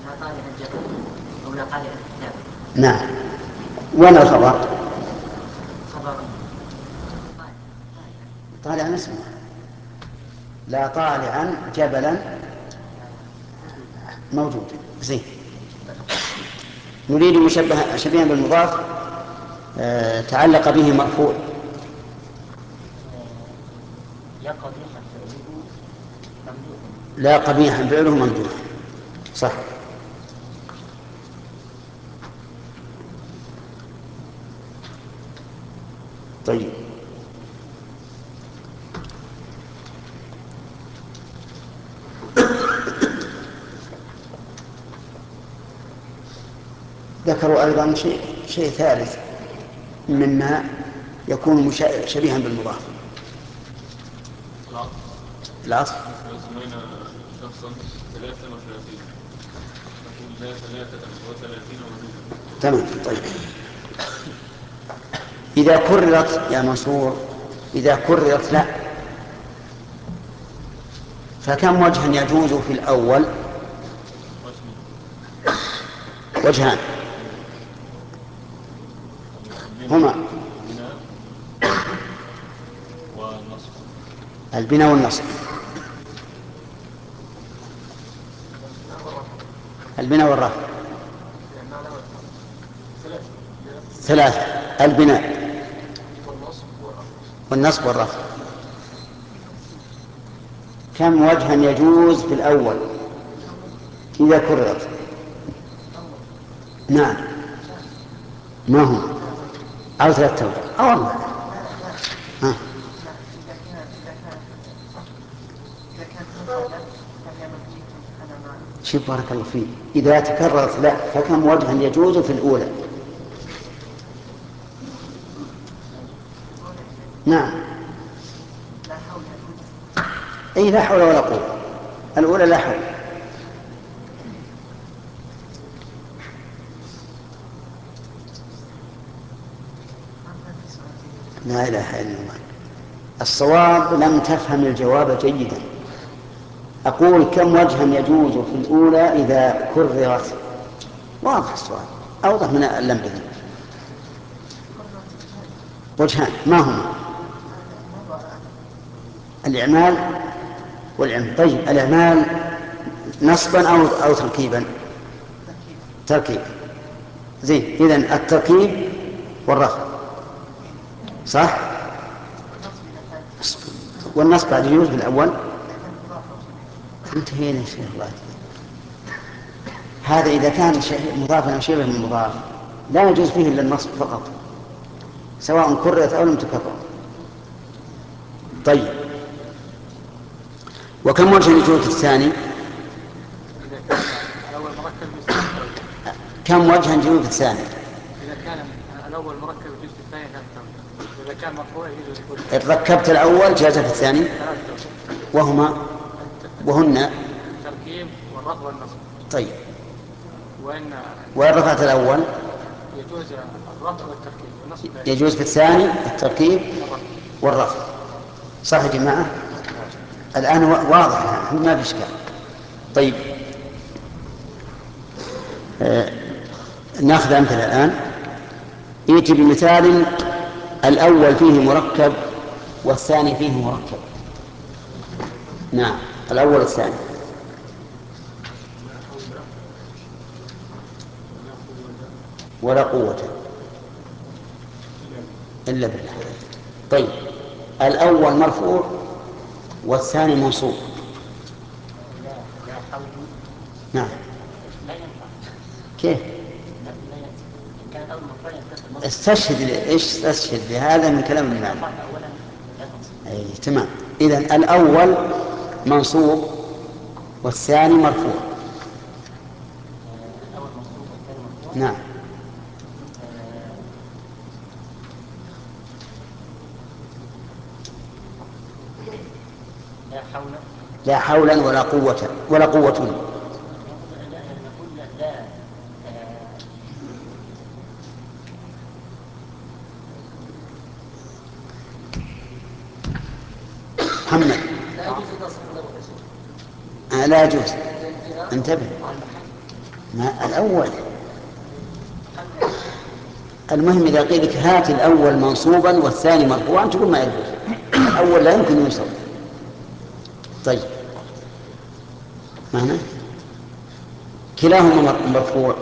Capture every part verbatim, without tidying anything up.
طالع الجبل أو لا طالع الكتاب. نعم. وين الخبر؟ خبر طالعا اسمه لا طالعا جبلا موجود. زين. نريد مشبه شبيها بالمضاف آه تعلق به مرفوع. لا قبيحا فعله ممدوح. لا قبيحا فعله ممدوح. صح. طيب. ذكروا أيضا شيء شيء ثالث مما يكون مشا... شبيها بالمضاف. العطف. سمينا شخصا ثلاثا وثلاثين نقول لا ثلاثة وثلاثين وجودا. تمام. طيب. إذا كررت يا منصور إذا كررت لا فكم وجها يجوز في الأول؟ وجهان هما البناء والنصب. البناء والرفع ثلاثة. البناء والنصب والرفع. كم وجها يجوز في الأول إذا كررت؟ نعم. ما هو أو ثلاثة أوجه أو أربعة. ها. شوف بارك الله فيك. إذا تكررت لا فكم وجها يجوز في الأولى؟ نعم. أي لا حول ولا قوة. الأولى لا حول. لا إله إلا الله. الصواب لم تفهم الجواب جيدا. أقول كم وجها يجوز في الأولى إذا كررت. واضح السؤال أوضح من اللمبذي. وجهان ما هما؟ الإعمال والعمل. طيب الإعمال نصبا أو, أو تركيبا؟ تركيب. زين. إذن التركيب والرفع صح. والنصب بعد يجوز بالأول. انتهينا يا شيخ الله. هذا إذا كان مضافا أو شبه من مضاف لا يجوز فيه إلا النصب فقط سواء كررت أو لم تكرر. طيب. وكم وجه يجوز في الثاني؟ الأول مركب يجوز كم وجه يجوز في الثاني؟ إذا كان الأول مركب يجوز في الثاني ثلاثة أوجه. إذا كان مرفوع يجوز في الثاني. إن ركبت الأول جاز في الثاني. وهما وهن التركيب والرفع والنصب. طيب. وإن وإن رفعت الأول يجوز الرفع والتركيب والنصب. يجوز في الثاني التركيب والرفع. صح يا جماعة؟ الآن واضح ما في إشكال. طيب. آه ناخذ أمثلة الآن. يأتي بمثال الأول فيه مركب والثاني فيه مركب. نعم. الأول والثاني. ولا قوة إلا بالله. طيب. الأول مرفوع والثاني منصوب. لا حول. نعم. لا ينفع. كيف؟ لا لا ينفع. إن كان أول مرفوع ينفع. استشهد ايش استشهد بهذا من كلام الإمام. أولا لا تنصب. أي تمام. إذن الأول منصوب والثاني مرفوع. الأول منصوب والثاني مرفوع. نعم. لا حول. لا حولا ولا قوة ولا قوة. لا نقول لا. محمد. لا يجوز النصب ولا آه لا يجوز. انتبه. ما الأول. المهم إذا قيل لك هات الأول منصوبا والثاني مرفوعا تقول ما يجوز، الأول لا يمكن ينصب. طيب معنى كلاهما مرفوع.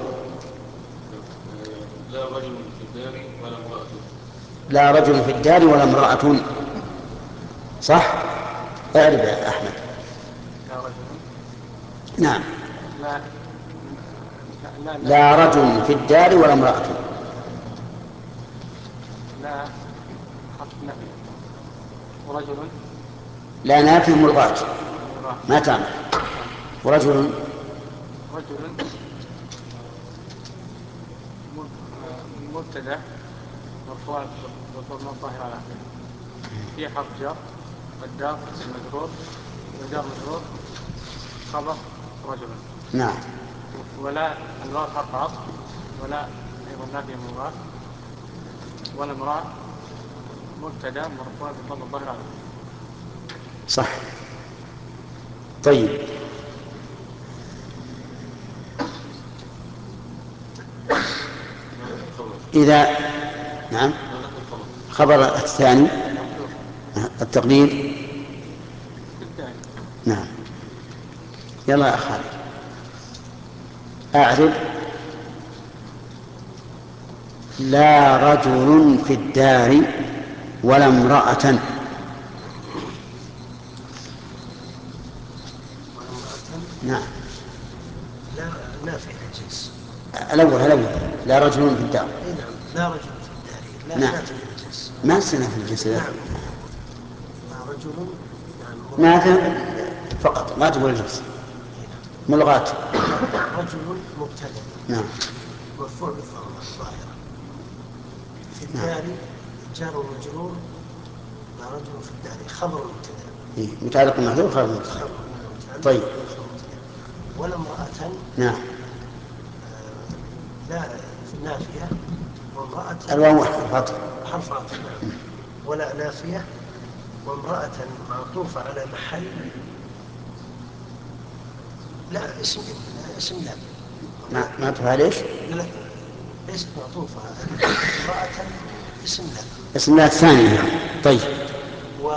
لا رجل في الدار ولا امرأة. لا رجل في الدار ولا امرأة. صح؟ اعرف يا أحمد. لا رجل. نعم. لا لا لا رجل في الدار ولا امرأة. لا حرف نفي. ورجل. لا نافي ملغاة مضاف. ما تعمل. ورجل رجل مبتدأ مرفوع بالضمة الظاهرة على آخره. في حرف جر والدار اسم مجرور والجار مجرور خبر رجل. نعم. ولا الواو حرف عطف ولا أيضا نافية مضاف. ولا امرأة مبتدأ مرفوع بالضمة الظاهرة على آخره. صح. طيب إذا نعم خبر الثاني التقدير. نعم. يلا يا خالد أعرف. لا رجل في الدار ولا امرأة. نعم. لا نافع الجنس. الأول الأول لا رجل في الدار. اي نعم لا رجل في الدار. لا نعم. نافع الجنس. ما سنة في الجنس. نعم. لا رجل. نعم. نافع فقط ما تقول الجنس. ملغاة. رجل مبتدأ. نعم. مرفوع بالضمة الظاهرة. في نعم. الدار جار ومجرور. لا رجل في الدار خبر مبتدأ. إيه. متعلق محذوف خبر مبتدأ. خبر مبتدأ. طيب. ولا امرأة. نعم. آه لا نافية. وامرأة الواو حرف عطف. حرف عطف. نعم. ولا نافية. وامرأة معطوفة على محل. لا اسم اسم لا. ما ما تفعل ليش؟ لا ليست معطوفة. امرأة اسم لا. اسم الله الثاني. طيب. و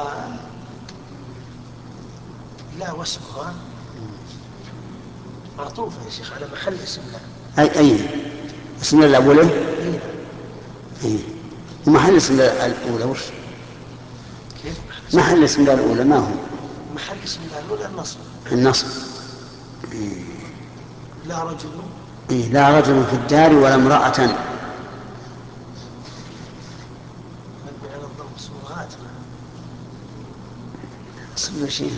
لا واسمها معطوفة يا شيخ على محل اسم لا. أي أي اسم الله الأولى. إيه. إيه. ومحل اسم الله الأولى وش؟ كيف محل اسم الله الأولى ما هو؟ محل اسم الله الأولى النصب. النصب. لا رجل. إيه. لا رجل في الدار ولا امرأة. مبني على الضم اسم الغات. اسم شيء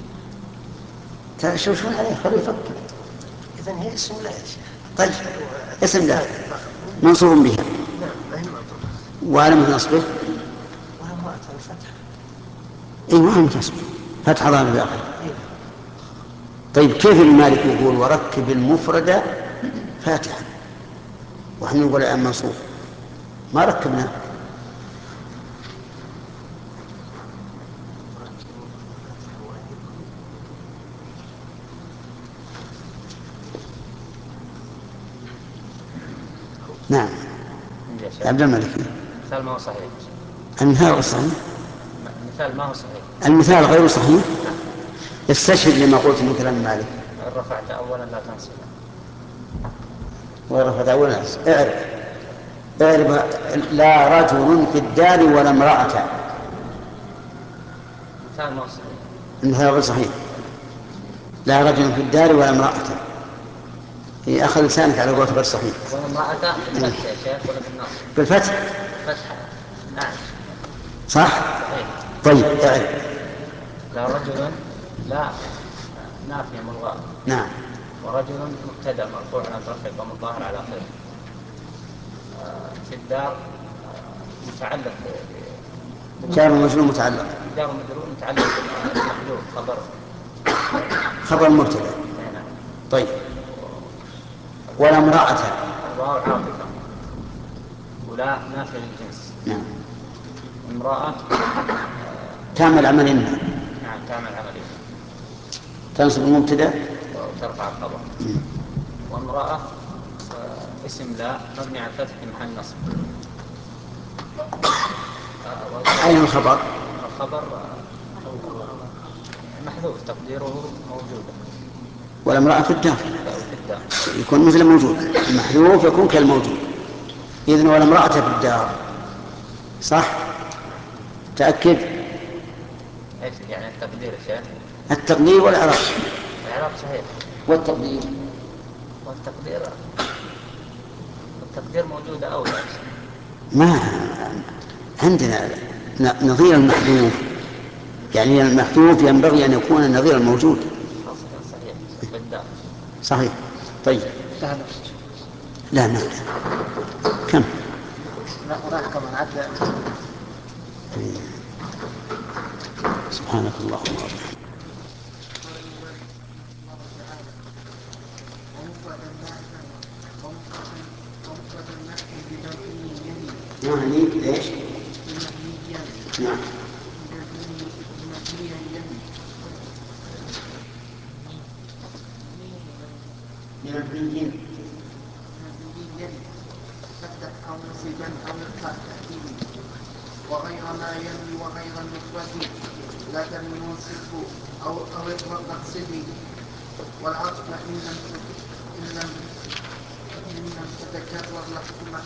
شو شو عليه خليه يفكر. إذن هي اسم لا يا شيخ. طيب اسم لا منصوب بها. نعم ما هي معطوفة. وعلامة نصبه ولا امرأة الفتح. اي ما هو نصب فتح ظاهر في آخره. إيه. طيب كيف المالك يقول وركب المفرد فاتحا وحنا نقول الآن منصوب ما ركبنا. نعم. عبد الملك. المثال ما هو صحيح. المثال غير صحيح. المثال ما هو صحيح. المثال غير صحيح. استشهد لما قلت من كلام مالك. إن رفعت أولا لا تنصب. ورفعت أولا اعرف اعرف لا رجل في الدار ولا امرأة. المثال ما هو صحيح. المثال غير صحيح. لا رجل في الدار ولا امرأة. هي أخذ لسانك على قولة غير صحيح. ولا امرأة بالفتح يا شيخ ولا بالنصب؟ بالفتح. فتح. نعم. صح؟ صحيح. طيب اعرف. لا رجل لا نافية ملغاة. نعم. ورجل مبتدأ مرفوع على رفع الضم الظاهر على آخره. في الدار متعلق جار ومجرور متعلق. جار ومجرور متعلق بالمحذوف خبر. خبر مبتدأ. نعم. طيب. ولا امرأة. الواو عاطفة ولا نافية للجنس. نعم. امرأة تعمل عمل إن. نعم تعمل عملية تنصب المبتدأ وترفع الخبر. وامرأة آه، اسم لا مبني على الفتح في محل نصب. آه، أين الخبر؟ الخبر آه، محذوف تقديره موجودة. والامرأة في الدار في الدار. يكون مثل موجود، المحذوف يكون كالموجود. إذن والامرأة في الدار صح؟ تأكد. ايش يعني التقدير يا شيخ؟ التقدير والإعراب. الإعراب صحيح. والتقدير والتقدير التقدير موجود أولى. ما عندنا نظير المحذوف، يعني المحذوف ينبغي أن يكون النظير الموجود. صحيح بالدار. صحيح. طيب لا لا لا كم لا راح كمان عدى. سبحانك اللهم وبحمدك. يعني ليش؟ نعم. مبنيين فتح أو نصبا أو يقطع تأكيد وغير ما يلي وغير المفرد لكن ينصب أو أو اضرب مقصدي والعطف إن لم إن لم إن لم تتكرر لحكم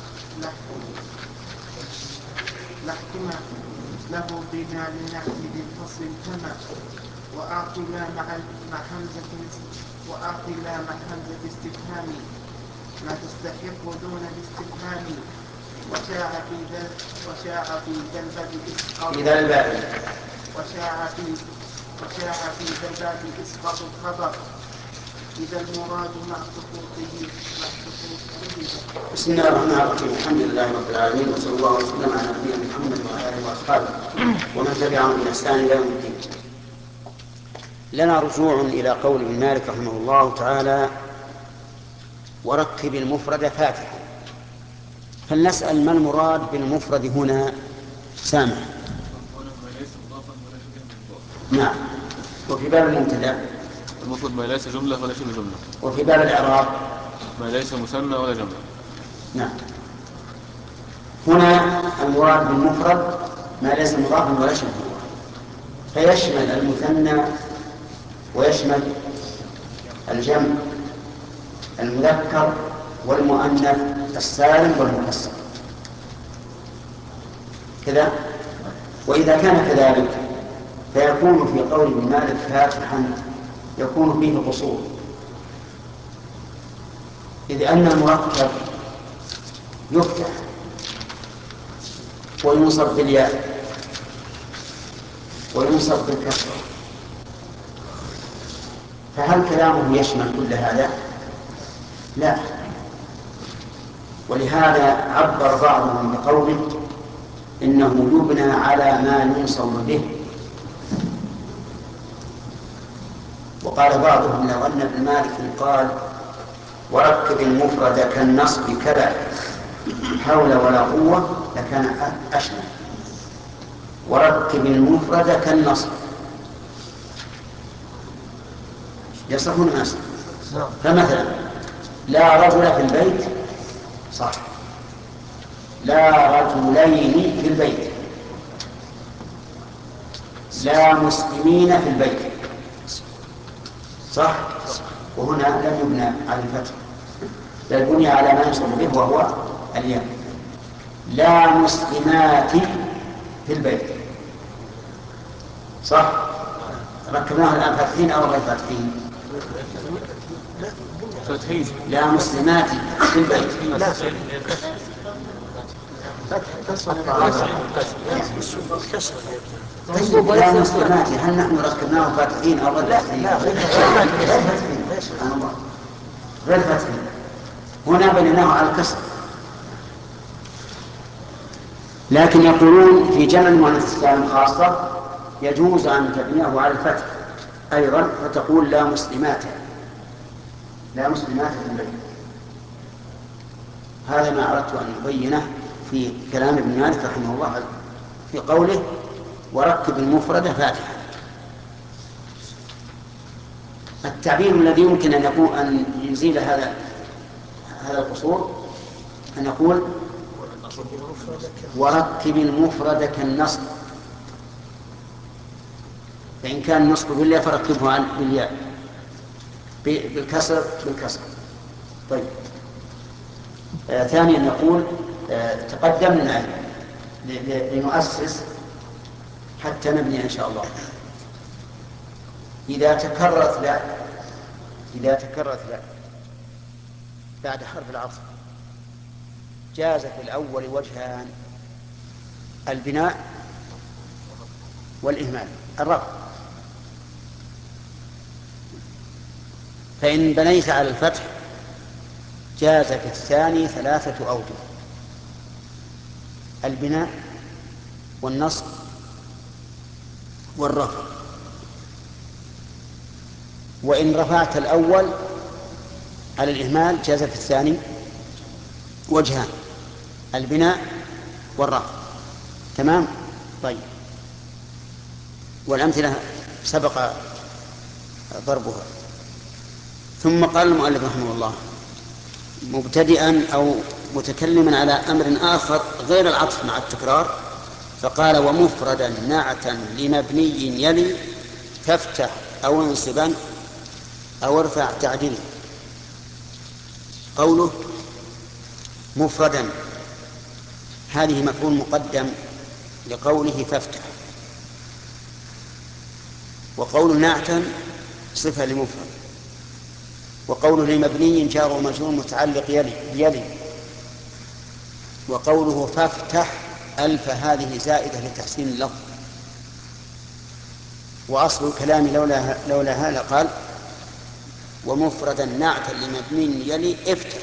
لحكم له بما لنحو ذي الفصل كما وأعطي لا مع مع همزة وأعطي لا مع همزة استفهام ما تستحق دون الاستفهام وشاع في ذا وشاع في ذا الباب إسقاط إذا الباب وشاع في وشاع في ذا الباب إسقاط الخبر إذا المراد مع سقوطه مع سقوطه. بسم الله الرحمن الرحيم. الحمد لله رب العالمين، وصلى الله وسلم على نبينا محمد وعلى اله واصحابه ومن تبعهم باحسان الى يوم الدين. لنا رجوع الى قول ابن مالك رحمه الله تعالى: وركب المفرد فاتحا. فلنسأل ما المراد بالمفرد هنا؟ سامع. نعم. وفي باب المبتدأ المفرد ما ليس جملة ولا شبه جملة. وفي باب الإعراب ما ليس مثنى ولا جملة. نعم. هنا المراد بالمفرد ما ليس مضافا ولا شبه، فيشمل المثنى ويشمل الجمع، المذكر والمؤنث، السالم والمكسر كذا. وإذا كان كذلك فيكون في قول ابن مالك فاتحا يكون فيه قصور، إذ أن المركب يفتح وينصب بالياء وينصب بالكسر، فهل كلامه يشمل كل هذا؟ لا. ولهذا عبر بعضهم بقوله إنه يبنى على ما ينصب به، وقال بعضهم لو أن ابن مالك قال وركب المفرد كالنصب كذا حول ولا قوة لكان أشمل. وركب المفرد كالنصب يصح ولا ما يصح؟ فمثلا لا رجل في البيت صح، لا رجلين في البيت، لا مسلمين في البيت صح. وهنا لم يبنى على الفتح بل بني على ما ينصب به وهو الياء. لا مسلمات في البيت صح. ركبناها الآن فاتحين أو غير فاتحين؟ فتحين. لا مسلمات في البيت طيب لا مسلمات، هل نحن ركبناه فاتحين أو غير فاتحين؟ غير فاتحين سبحان الله، غير فاتحين. هنا بنيناه على الكسر، لكن يقولون في جمع المؤنث السالم خاصة يجوز أن تبنيه على الفتح أيضا، فتقول لا مسلمات، لا مسلمات في البيت. هذا ما أردت أن أبينه في كلام ابن مالك رحمه الله في قوله وركب المفرد فاتحا. التعبير الذي يمكن أن يكون أن يزيل هذا هذا القصور أن نقول وركب المفرد كالنصب، فإن كان النصب بالياء فركبه عن بالياء، بالكسر بالكسر. طيب آه ثانيا نقول آه تقدمنا لنؤسس حتى نبني إن شاء الله. إذا تكررت لا إذا تكررت لا بعد حرف العطف جاز في الأول وجهان: البناء والإهمال، الرفع. فإن بنيت على الفتح جاز في الثاني ثلاثة أوجه: البناء والنصب والرفع. وإن رفعت الأول على الإهمال جاز في الثاني وجهان: البناء والرفع. تمام؟ طيب، والأمثلة سبق ضربها. ثم قال المؤلف رحمه الله مبتدئا أو متكلما على أمر آخر غير العطف مع التكرار، فقال: ومفردا نعتا لمبني يلي فافتح أو انصبا أو ارفع تعديلا. قوله مفردا هذه مفعول مقدم لقوله فافتح، وقول نعتا صفة لمفرد، وقوله لمبني جار ومجرور متعلق يلي بيلي، وقوله فافتح ألف هذه زائدة لتحسين اللفظ. وأصل الكلام لولا لولا هذا قال: ومفردا نعتا لمبني يلي افتح.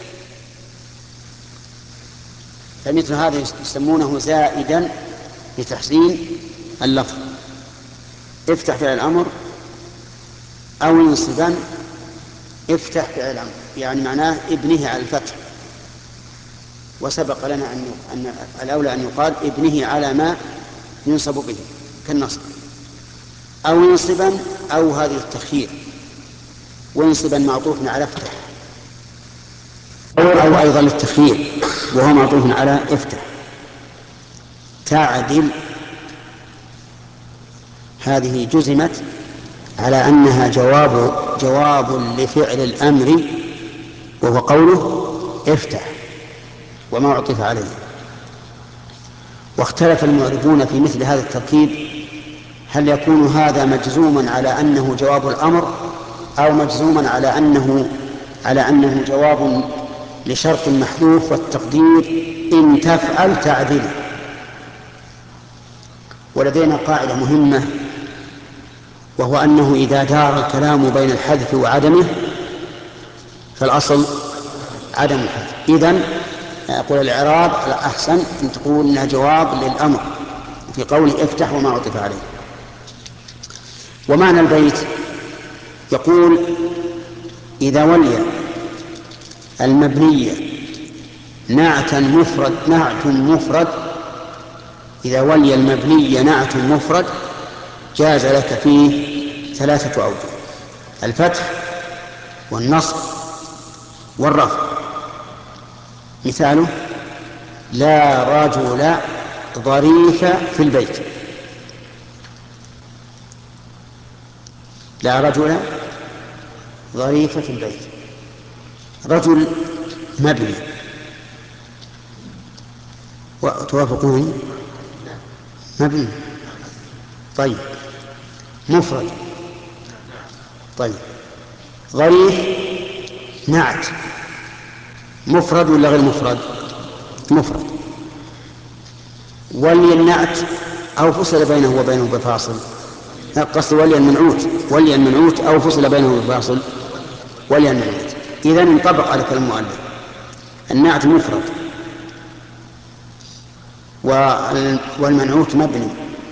فمثل هذا يسمونه زائدا لتحسين اللفظ. افتح فعل الأمر، أو ينصبا افتح فعل الأمر، يعني معناه ابنه على الفتح. وسبق لنا أن أن الأولى أن يقال ابنه على ما ينصب به كالنصب. أو ينصبا أو هذه التخيير، وينصبا معطوف على افتح، أو أيضا للتخيير وهو معطوف على افتح. تعدل هذه جزمت على أنها جواب جواب لفعل الأمر، وهو قوله افتح وما عطف عليه. واختلف المعربون في مثل هذا التركيب: هل يكون هذا مجزوما على أنه جواب الأمر، أو مجزوما على أنه على أنه جواب لشرط محذوف والتقدير إن تفعل تعدل؟ ولدينا قاعدة مهمة، وهو أنه إذا دار الكلام بين الحذف وعدمه فالأصل عدم الحذف. إذن أقول الإعراب الأحسن أن تقول إنها جواب للأمر في قوله افتح وما عطف عليه. ومعنى البيت يقول: إذا ولي المبنية نعتا مفرد نعت مفرد إذا ولي المبني نعت مفرد جاز لك فيه ثلاثة أوجه: الفتح والنصب والرفع. مثاله: لا رجل ظريف في البيت. لا رجل ظريف في البيت. رجل مبني، وتوافقون مبني. طيب، مفرد. طيب، ظريف نعت، مفرد ولا غير مفرد؟ مفرد. ولي النعت أو فصل بينه وبينه بفاصل، قصد ولي المنعوت ولي المنعوت أو فصل بينه بفاصل ولي المنعوت. إذن انطبق على كلام المؤلف: النعت مفرد والمنعوت مبني،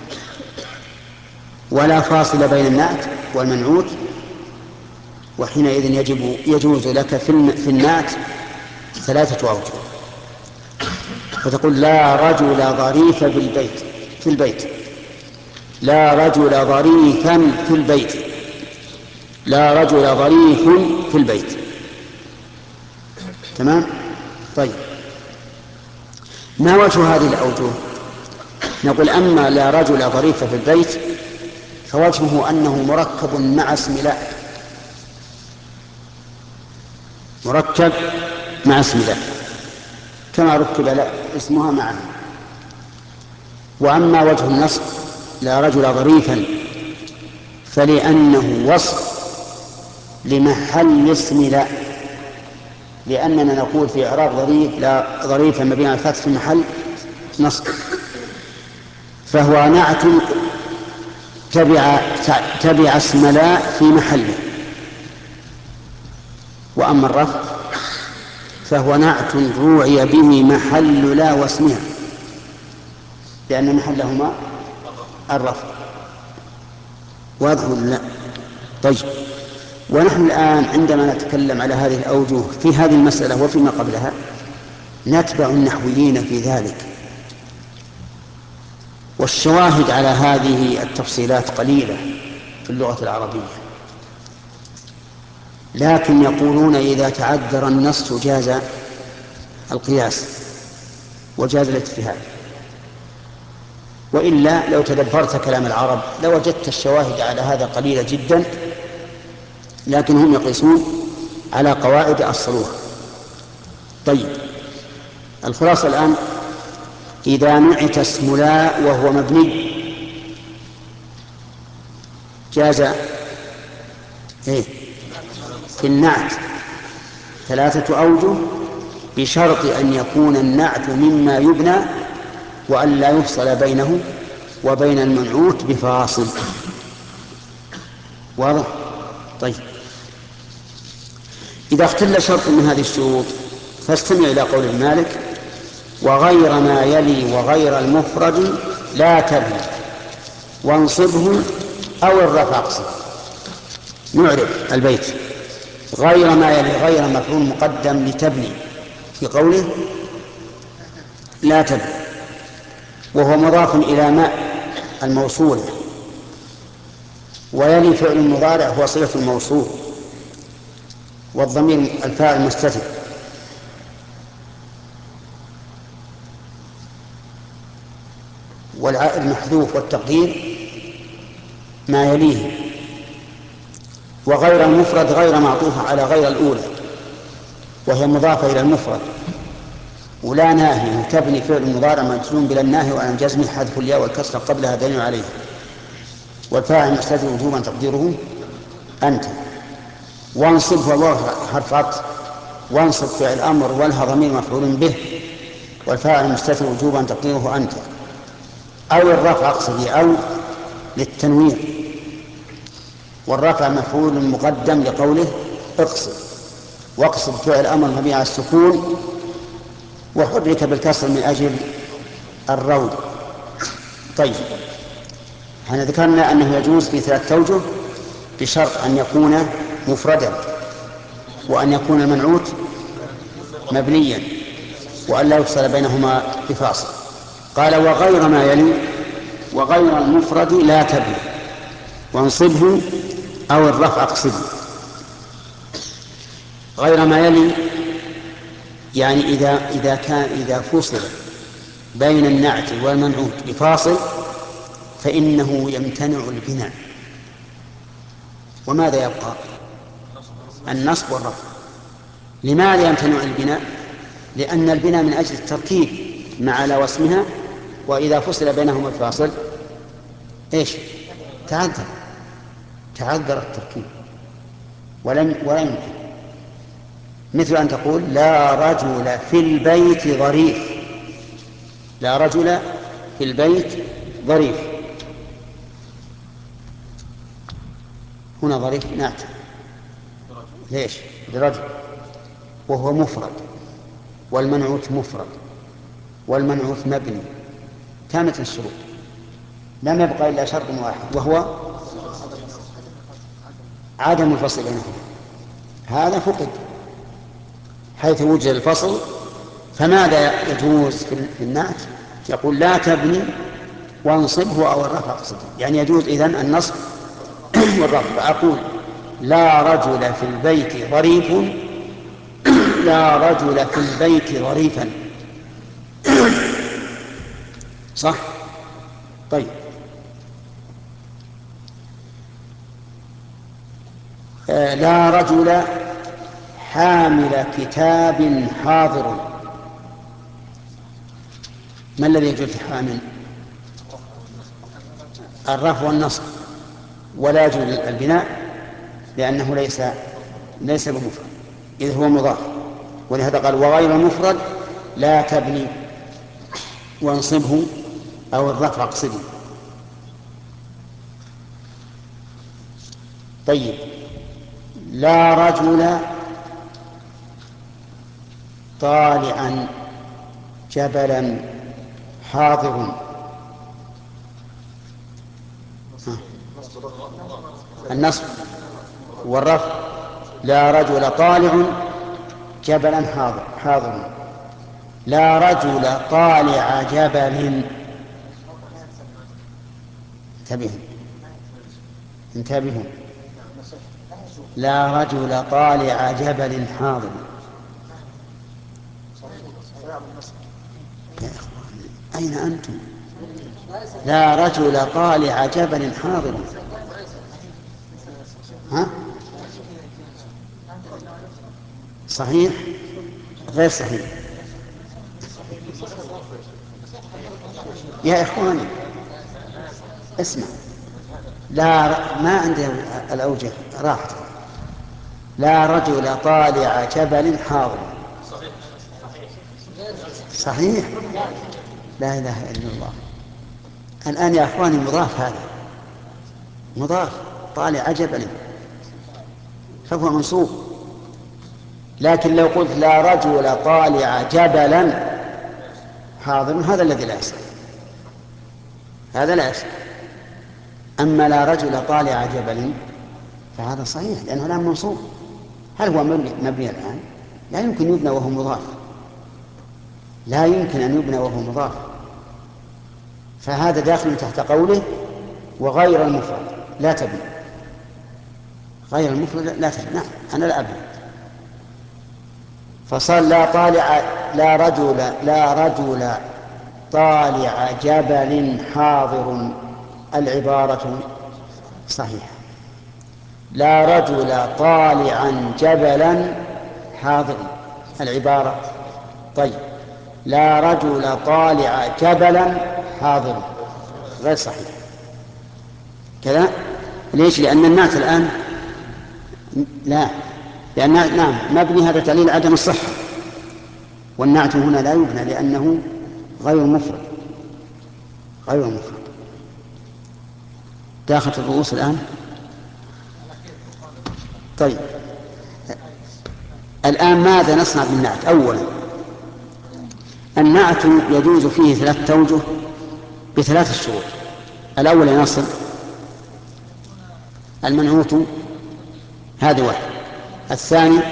ولا فاصل بين النعت والمنعوت، وحينئذ يجب يجوز لك في النعت ثلاثة أوجه. فتقول: لا رجل ظريف بالبيت في البيت، لا رجل ظريفا في البيت، لا رجل ظريف في البيت. تمام. طيب ما وجه هذه الأوجه؟ نقول أما لا رجل ظريف في البيت فوجهه أنه مركب مع اسم لا، مركب مع اسم لا كما ركب لا اسمها معه. وأما وجه النصب لا رجل ظريفا فلأنه وصف لمحل اسم لا، لأننا نقول في إعراب ظريف لا ظريفا مبني على الفتح في محل نصب، فهو نعت تبع تبع اسم لا في محله. وأما الرفع فهو نعت روعي به محل لا واسمها، لأن محلهما الرفع. واضح ولا لا؟ طيب ونحن الآن عندما نتكلم على هذه الأوجه في هذه المسألة وفيما قبلها نتبع النحويين في ذلك، والشواهد على هذه التفصيلات قليلة في اللغة العربية، لكن يقولون إذا تعذر النص جاز القياس وجاز الاجتهاد، وإلا لو تدبرت كلام العرب لوجدت الشواهد على هذا قليلة جدا، لكن هم يقيسون على قواعد أصلوها. طيب الخلاصة الآن إذا نعت اسم لا وهو مبني جاز إيه؟ في النعت ثلاثة أوجه بشرط أن يكون النعت مما يبنى وأن لا يفصل بينه وبين المنعوت بفاصل. واضح؟ طيب إذا اختل شرط من هذه الشروط فاستمع إلى قول مالك: وغير ما يلي وغير المفرد لا تبني وانصبه أو الرفع اقصد. نعرف البيت: غير ما يلي غير مفعول مقدم لتبني في قوله لا تبني، وهو مضاف إلى ما الموصول، ويلي فعل مضارع هو صلة الموصول، والضمير الفاعل مستتر، والعائد محذوف، والتقدير ما يليه. وغير المفرد غير معطوفة على غير الأولى وهي مضافة إلى المفرد، ولا ناهي تبني فعل مضارع مجزوم بلا الناهي وعن الجزم حذف الياء والكسر قبلها دليل عليه، والفاعل مستتر وجوبا تقديره أنت. وانصب فالله حرف عطف، وانصب فعل أمر والها ضمير مفعول به، والفاعل مستتر وجوبا تقديره أنت. أو الرفع اقصد أو للتنوير، والرفع مفعول مقدم لقوله اقصد، واقصد فعل أمر مبني على السكون وحرك بالكسر من أجل الروي. طيب احنا ذكرنا أنه يجوز في ثلاثة أوجه بشرط أن يكون مفردا، وأن يكون المنعوت مبنيا، وأن لا يفصل بينهما بفاصل. قال: وغير ما يلي وغير المفرد لا تبني وانصبه أو الرفع اقصده. غير ما يلي يعني إذا إذا كان إذا فصل بين النعت والمنعوت بفاصل فإنه يمتنع البناء. وماذا يبقى؟ النصب والرفع. لماذا يمتنع البناء؟ لأن البناء من أجل التركيب مع لا واسمها، وإذا فصل بينهما بفاصل إيش؟ تعذر تعذر التركيب ولن ولا يمكن. مثل أن تقول: لا رجل في البيت ظريف. لا رجل في البيت ظريف، هنا ظريف نعت ليش؟ لرجل، وهو مفرد، والمنعوت مفرد، والمنعوت مبني، تامت الشروط، لم يبقى إلا شرط واحد وهو عدم الفصل بينهما. هذا فقد حيث وجد الفصل. فماذا يجوز في النعت؟ يقول: لا تبني وانصبه أو الرفع اقصده، يعني يجوز إذن النصب والرفع. أقول: لا رجل في البيت ظريف لا رجل في البيت ظريفا. صح؟ طيب، آه لا رجل حامل كتاب حاضر. ما الذي يجوز في حامل؟ الرفع والنصب، ولا يجوز البناء لأنه ليس ليس بمفرد إذ هو مضاف، ولهذا قال وغير المفرد لا تبني وانصبه أو الرفع اقصده. طيب، لا رجل طالعا جبلا حاضر. النصب والرفع. لا رجل طالع جبلا حاضر حاضر. لا رجل طالع جبل. انتبهوا انتبهوا لا رجل طالع جبل حاضر. يا إخوان أين أنتم؟ لا رجل طالع جبل حاضر. ها؟ صحيح؟ غير صحيح يا إخواني. اسمع، لا ما عندي الأوجه راحت. لا رجل طالع جبل حاضر. صحيح؟ لا إله إلا الله. الآن يا أخواني مضاف، هذا مضاف، طالع جبل فهو منصوب. لكن لو قلت لا رجل طالع جبلا حاضر هذا الذي لا يصح، هذا لا يصح. أما لا رجل طالع جبل فهذا صحيح لأنه الآن منصوب. هل هو مبني الآن؟ لا يمكن يبنى وهو مضاف، لا يمكن أن يبنى وهو مضاف. فهذا داخل تحت قوله وغير المفرد لا تبني. غير المفرد لا تبني. نعم أنا لا أبني. فصار لا طالع لا رجل لا رجل طالع جبل حاضر العبارة صحيحة. لا رجل طالعا جبلا حاضر العبارة طيب. لا رجل طالع جبلا حاضر غير صحيح كذا. ليش؟ لأن النعت الآن لا، لأن نعم مبني، هذا تعليل عدم الصحة، والنعت هنا لا يبنى لأنه غير مفرد غير مفرد. داخل الرؤوس الآن. طيب، الآن ماذا نصنع بالنعت؟ أولا النعت يجوز فيه ثلاثة أوجه بثلاث شروط. الأول ينصب المنعوت، هذا واحد. الثاني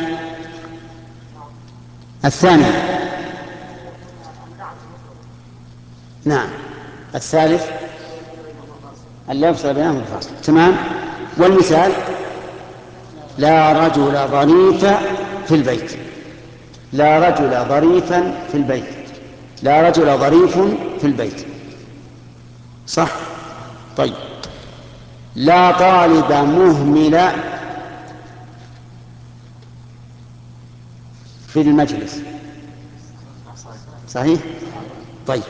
الثاني نعم. الثالث أن لا يفصل بينهم الفاصل. تمام. والمثال لا رجل ظريف في البيت. لا رجل ظريفا في البيت. لا رجل ظريف في البيت. صح؟ طيب. لا طالب مهمل في المجلس. صحيح؟ طيب.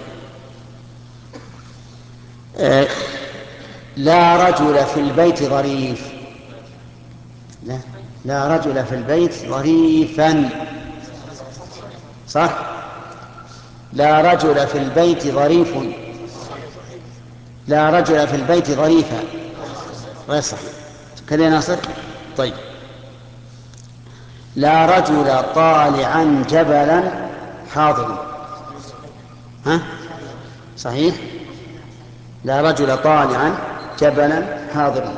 آه لا رجل في البيت ظريف. لا لا رجل في البيت ظريفا. صح؟ لا رجل في البيت ظريف. لا رجل في البيت ظريفا غير صحيح كذا ناصر. طيب. لا رجل طالعا جبلا حاضر. ها؟ صحيح. لا رجل طالعا جبلا حاضر.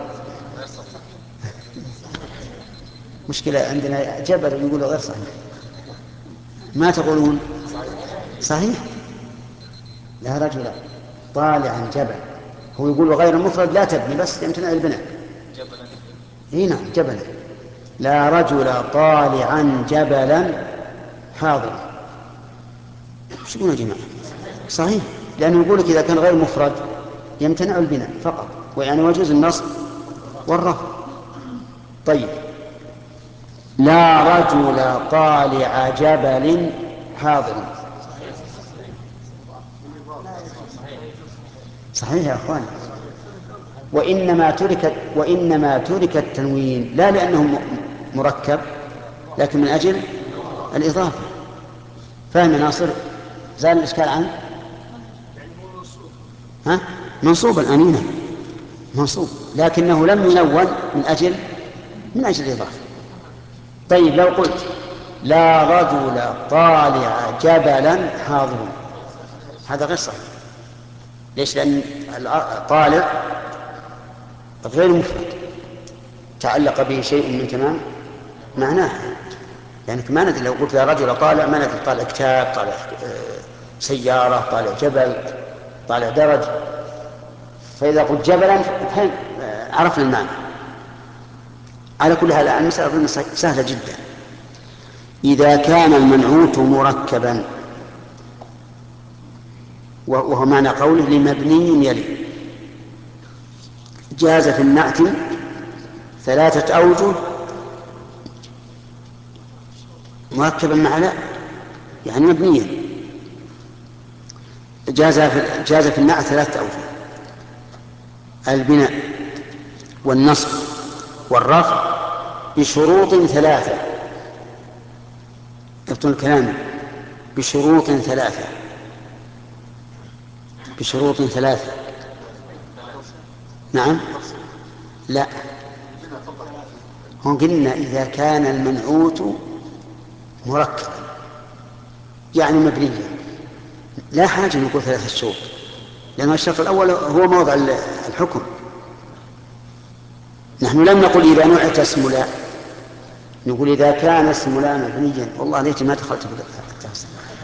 مشكلة عندنا جبل يقول غير صحيح. ما تقولون صحيح؟ لا رجل طالعا جبل، هو يقول غير المفرد لا تبني بس يمتنع البناء. اي نعم جبلا. لا رجل طالعا جبلا حاضر. شو يقولون يا جماعة؟ صحيح، لأنه يقول لك إذا كان غير مفرد يمتنع البناء فقط، ويعني وجوز النصب والرفع. طيب، لا رجل طالع جبل حاضر. صحيح يا أخوان، وإنما ترك وإنما ترك التنوين لا لأنه مركب، لكن من أجل الإضافة. فهم ناصر؟ زال الإشكال عنه؟ ها؟ منصوبا أمينا، منصوب، لكنه لم ينون من أجل من أجل الإضافة. طيب، لو قلت لا رجل طالع جبلا حاضر، هذا غير صحيح. ليش؟ لأن طالع غير مفرد، تعلق به شيء من تمام معناه. يعني ما ندري لو قلت لا رجل طالع ما ندري طالع كتاب، طالع سيارة، طالع جبل، طالع درج. فإذا قلت جبلا عرفنا المعنى. على كل هذا المسألة سهلة جدا. إذا كان المنعوت مركبا، وهو معنى قوله لمبني يلي، جاز في النعت ثلاثة أوجه مركبا مع لا، يعني مبنيا. جاز في, جاز في النعت ثلاثة أوجه: البناء والنصب والرفع بشروط ثلاثة. ابطل الكلام، بشروط ثلاثة، بشروط ثلاثة. نعم، لا، هم قلنا إذا كان المنعوت مركبا يعني مبنيا، لا حاجة نقول ثلاثة شروط، لأن الشرط الأول هو موضع الحكم. نحن لم نقل إذا نعت اسم لا، نقول إذا كان اسم لا مبنيا. والله ليت ما دخلت بالتفصيل.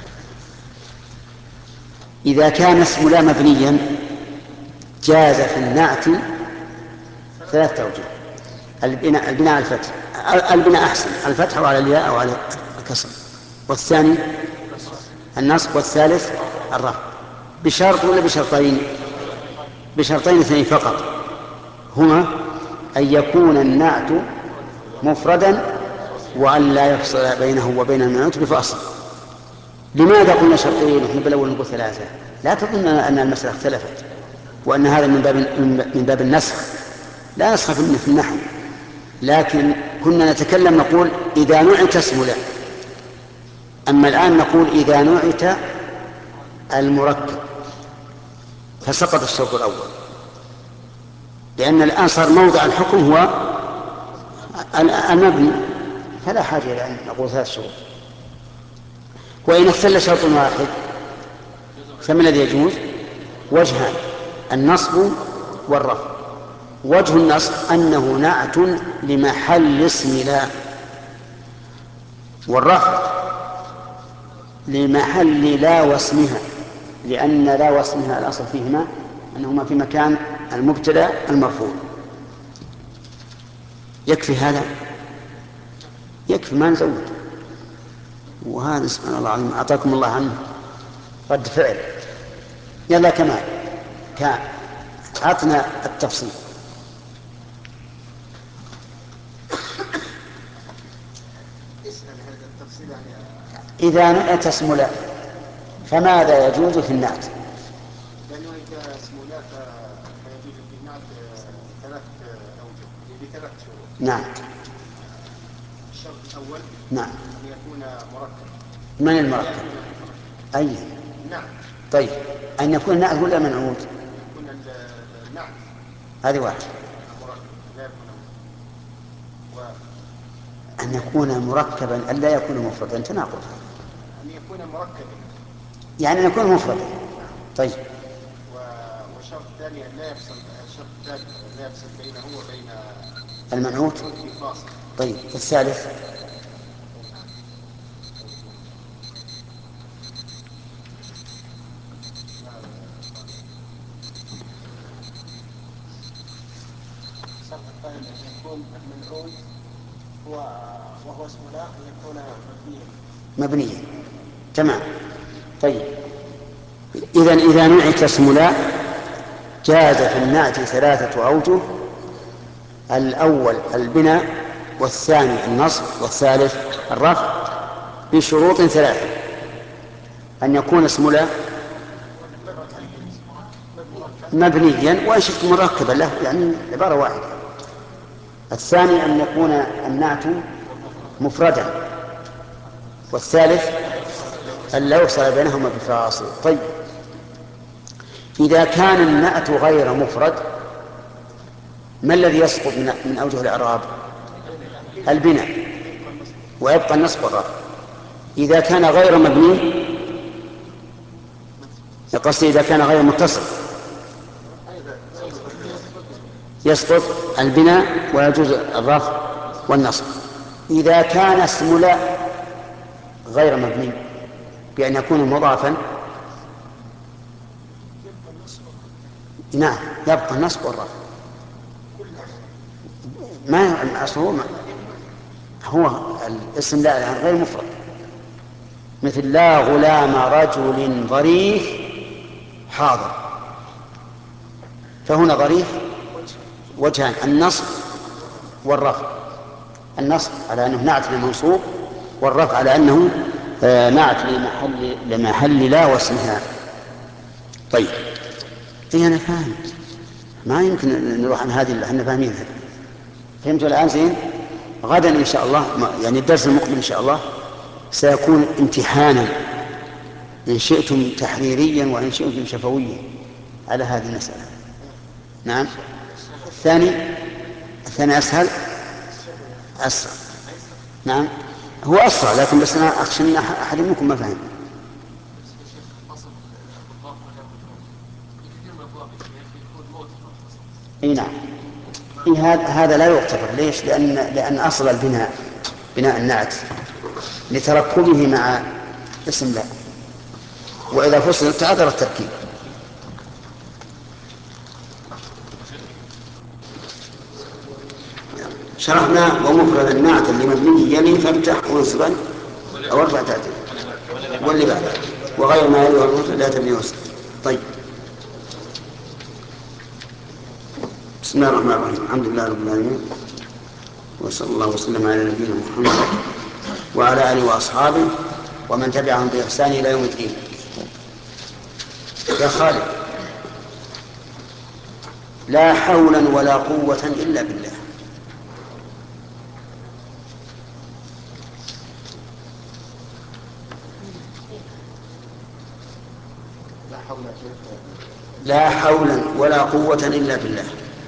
إذا كان اسم لا مبنيا جاز في النعت ثلاثة أوجه: البناء البناء على الفتح، البناء أحسن الفتح على الياء أو على الكسر، والثاني النصب، والثالث الرفع. بشرط ولا بشرطين؟ بشرطين اثنين فقط، هما أن يكون النعت مفردا وأن لا يفصل بينه وبين المنعوت بفاصل. لماذا قلنا شرطين ونحن بالأول نقول ثلاثة؟ لا تظن أن المسألة اختلفت وأن هذا من باب من باب النسخ. لا نسخ في النحو، لكن كنا نتكلم نقول إذا نعت اسم لا. أما الآن نقول إذا نعت المركب فسقط الشرط الأول، لأن الآن صار موضع الحكم هو المبني، فلا حاجة إلى أن نقول ثلاث شروط. وإن اختل شرط واحد فما الذي يجوز؟ وجهان: النصب والرفع. وجه النصب أنه نعت لمحل اسم لا، والرفع لمحل لا واسمها، لأن لا واسمها الأصل فيهما أنهما في مكان المبتدأ المرفوع. يكفي هذا؟ يكفي، ما نزود. وهذا سبحان الله العظيم أعطاكم الله عنه رد فعل. يلا كمال، كان أعطنا التفصيل. إذا نعت اسم لا فماذا يجوز في النعت؟ لأنه إذا اسم لا فيجوز في النعت ثلاث أوجه بثلاث شروط. نعم. الشرط الأول نعم أن يكون مركب. من المركب؟ أي نعم. طيب، أن يكون النعت ولا منعوت؟ يكون النعت هذه واحد. مركب لا يكون و... أن يكون مركبا أن لا يكون مفردا، تناقض. أن يكون مركبا يعني أن يكون مفردا. طيب. و... والشرط الثاني أن لا يفصل، الشرط الثالث لا يفصل بينه وبين المنعوت بفاصل. طيب، والثالث؟ الشرط الثالث أن يكون المنعوت هو وهو اسم لا أن يكون مبنيا مبنيا. تمام. طيب إذا إذا نعت اسم لا جاز في النعت ثلاثة أوجه: الأول البناء، والثاني النصب، والثالث الرفع، بشروط ثلاثة: أن يكون اسم لا مبنيا، وإن شئت مركبا له، يعني عبارة واحدة. الثاني أن يكون النعت مفردا، والثالث أن لا يفصل بينهما بفاصل. طيب إذا كان النعت غير مفرد ما الذي يسقط من أوجه الإعراب؟ البناء، ويبقى النصب والرفع. إذا كان غير مبني، قصدي إذا كان غير متصل، يسقط البناء ويجوز الرفع والنصب. إذا كان اسم لا غير مبني بأن يكون مضافا، نعم يبقى النصب والرفع. ما أصله ما هو الاسم لا يعني غير مفرد، مثل لا غلام رجل ظريف حاضر، فهنا ظريف وجهان: النصب والرفع. النصب على أنه نعت للمنصوب، والرفع على أنه نعت لمحل, لمحل لا واسمها. طيب إيه أنا فاهم، ما يمكن نروح عن هذه اللي احنا فاهمينها. فهمتوا الآن زين؟ غدا إن شاء الله، يعني الدرس المقبل إن شاء الله سيكون امتحانا، إن شئتم تحريريا وإن شئتم شفويا، على هذه المسألة. نعم. الثاني الثاني أسهل أسرع. نعم هو أسرع، لكن بس أنا أخشى أن أحد منكم ما فهم. اي نعم. إيه هذا لا يعتبر. ليش؟ لأن لأن أصل البناء بناء النعت لتركبه مع اسم لا، وإذا فصل تعذر التركيب. شرحنا ومفرد النعت اللي مبني يلي فافتح وانصبا أو ارفع تأتي واللي بعده، وغير ما يلي والمفرد لا تبني وسط. طيب بسم الله الرحمن الرحيم. الحمد لله رب العالمين، وصلى الله وسلم على نبينا محمد وعلى آله وأصحابه ومن تبعهم بإحسان إلى يوم الدين. يا خالد، لا حولا ولا قوة إلا بالله. لا حولا ولا قوة إلا بالله.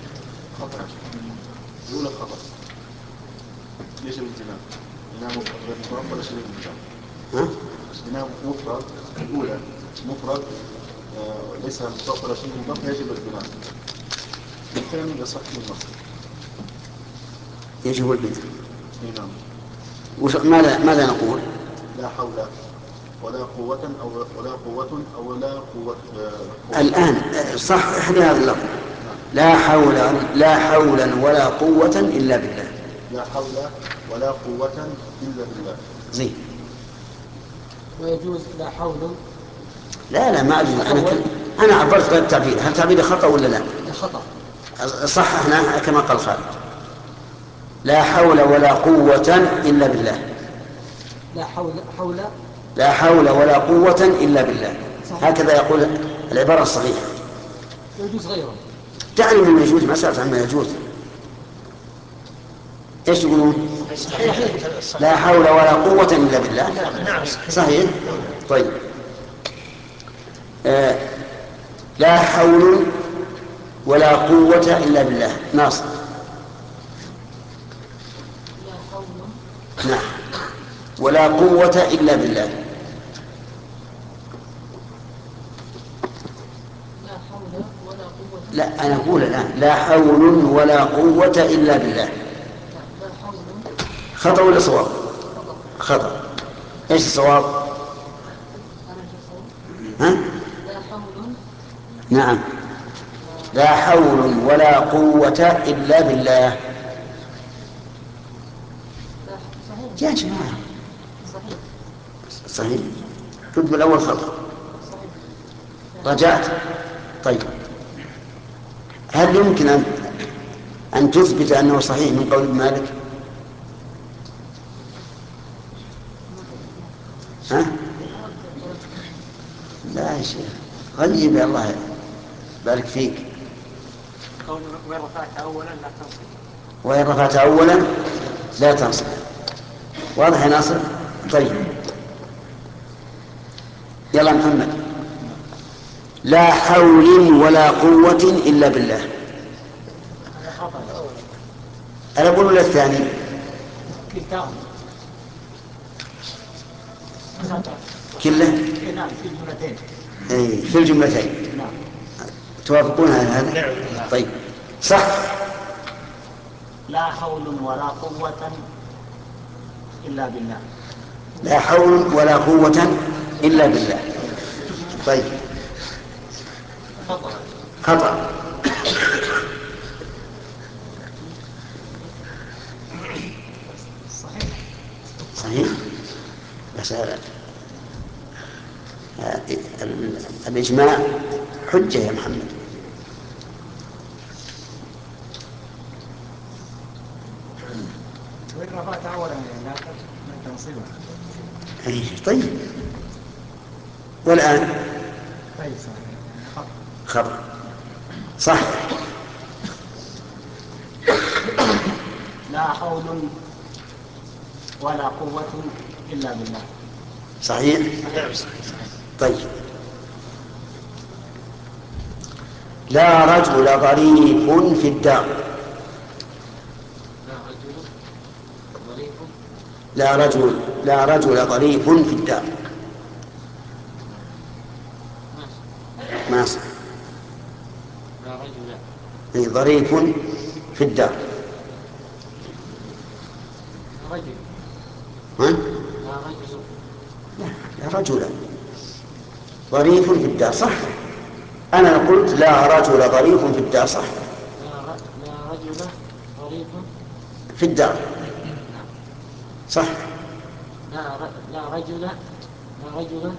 يقول خطأ. ليش الانتناب؟ بناء مفرد ولا شيء الانتناب؟ بناء مفرد الأولى مفرد آه ليس مضاف ولا شيء مضاف يجب البناء. الثاني يصح النص. يجب البناء. نعم. ماذا ماذا نقول؟ لا حول ولا قوة أو ولا قوة أو لا قوة. آه الآن صح إحدى هذا اللفظ. لا حول لا حولا ولا قوة إلا بالله. لا حول ولا قوة إلا بالله. زين. ويجوز لا حول. لا لا ما أجوز. أنا كل... أنا عبرت غير التعبير. هل تعبيري خطأ ولا لا؟ خطأ. صح احنا كما قال خالد. لا حول ولا قوة إلا بالله. لا حول حول لا حول ولا قوة إلا بالله. هكذا يقول العبارة الصحيحة. يجوز غيره. دعني من يجوز، ما سألت عما يجوز. ايش تقولون؟ صحيح. لا حول ولا قوة إلا بالله. نعم صحيح. طيب آه. لا حول ولا قوة إلا بالله. ناصر. لا حول. نعم. ولا قوة إلا بالله. لا حول ولا قوة. لا أنا أقول الآن لا حول ولا قوة إلا بالله. لا حول. خطأ ولا صواب؟ خطأ. إيش الصواب؟ ها؟ لا حول. نعم. لا حول ولا قوة إلا بالله. يا جماعة صحيح. قلت بالأول خطأ. رجعت. طيب هل يمكن أن أن تثبت أنه صحيح من قول ابن مالك؟ ها؟ لا يا شيخ غيب يا الله بارك فيك. وإن رفعت أولا لا تنصب. وإن رفعت أولا لا تنصب. واضح يا ناصر؟ طيب يلا محمد. لا حول ولا قوة إلا بالله. أنا أقول ولا الثاني؟ كتاب كله؟ نعم في الجملتين. أي في الجملتين. نعم. توافقون على هذا؟ طيب صح. لا حول ولا قوة إلا بالله. لا حول ولا قوة إلا بالله. طيب خطأ. صحيح. صحيح. بس الإجماع حجة يا محمد. وإن رفعت أولا لا تنصبها. طيب والآن طيب صحيح. خطأ. صح. لا حول ولا قوة إلا بالله. صحيح. طيب لا رجل ظريف في الدار. لا رجل لا رجل ظريف في الدار. ما صح. لا رجل أي ظريف في الدار. رجل. ها؟ لا رجل. لا رجل ظريف في الدار. صح. أنا قلت لا رجل ظريف في الدار. صح. لا رجل ظريف في الدار. صح. لا ر... لا رجل لا رجل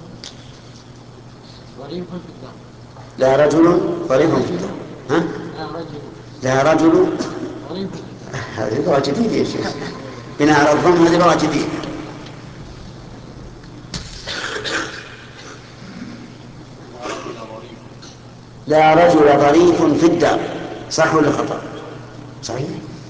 ظريف في الدار. لا رجل ظريف في الدار. ها؟ لا رجل لا رجل ظريف. هذه لغة جديدة يا شيخ. بناء على الظن هذه لغة جديدة. لا رجل ظريف في الدار. صح ولا خطأ؟ صحيح.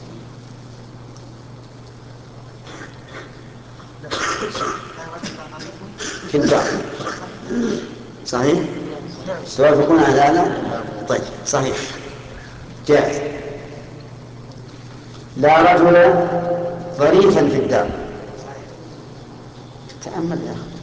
في الدار. صحيح. توافقون على هذا؟ طيب صحيح جاهز. لا رجل ظريفا في الدار. تأمل يا أخي.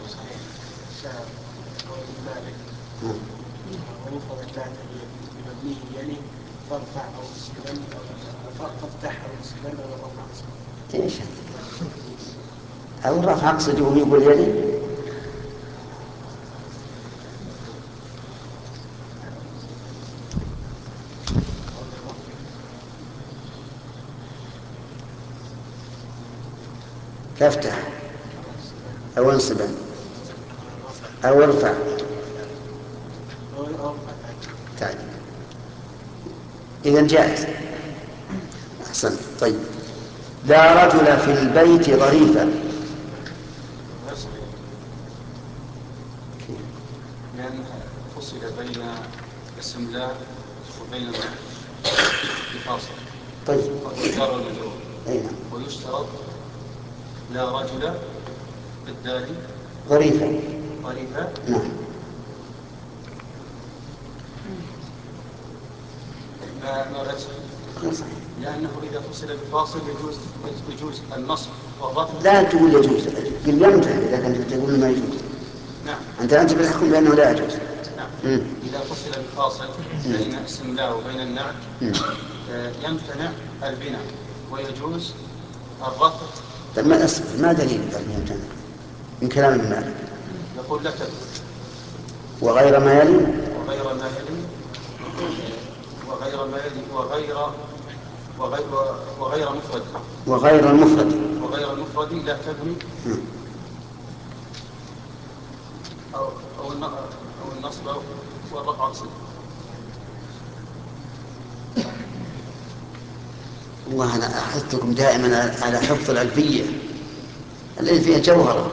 ومفرد لا تلي بمبنيه يلي فارفع او اسكن او فافتح او اسكن او الرفع اقصد. ايش او الرفع اقصد وهو يقول يلي. فافتح او انصبا او ارفع. تعال إذن جائز. أحسن. طيب لا رجل في البيت ظريفا. لأن فصل بين السملاء وبين الفاصل. طيب والجار والمجرور. أين ويشترط لا رجل بالدال ظريفا. ظريفا. نعم. ما ما غير صحيح. لأنه إذا فصل بفاصل يجوز يجوز النصب والرفع. لا تقول يجوز، قل يمتع إذا كنت تقول ما يجوز. نعم. أنت أنت بالحكم بأنه لا يجوز. نعم. مم. إذا فصل بفاصل بين السملاء وبين النعت يمتنع البناء ويجوز الرفع. طيب ما أسف ما دليل أنه يمتنع من كلام المالك؟ يقول لك وغير ما يلي وغير ما يلي وغير ما يلي وغير وغير وغير مفرد وغير المفرد وغير المفرد لا تبني أو أو الن- أو النصب والرفع أقصد. والله أنا أحثكم دائما على حفظ الألفية التي فيها جوهرة.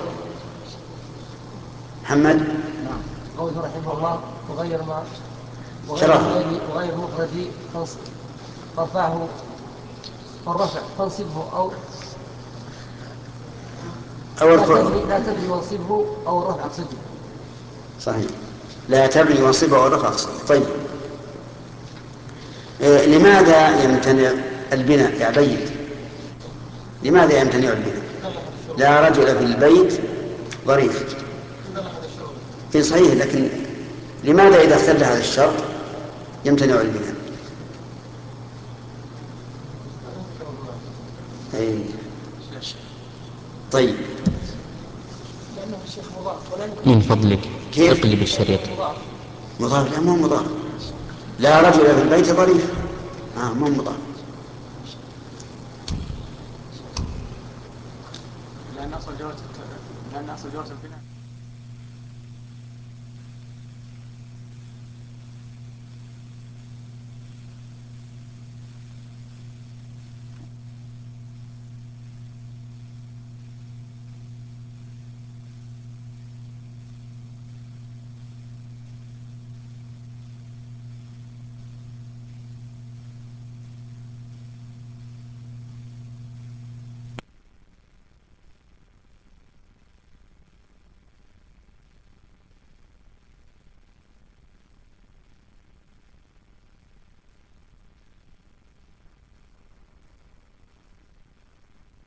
محمد. نعم. قوله رحمه الله وغير ما شرف. وغير وغير مفرد ترفعه الرفع تنصبه أو أو لا الرفع. تبني لا تبني وانصبه أو الرفع اقصده. صحيح. لا تبني وانصبه أو الرفع اقصده. طيب. إيه لماذا يمتنع البناء يا بيت؟ لماذا يمتنع البناء؟ لا رجل في البيت ظريف. في صحيح، لكن لماذا إذا اختل هذا الشرط يمتنع البناء؟ أي. طيب. من فضلك كيف؟ اقلب الشريط. مضاف؟ لا مو مضاف. لا رجل في البيت ظريف. آه مو مضاف. لأن أصل جواز لأن أصل جواز البناء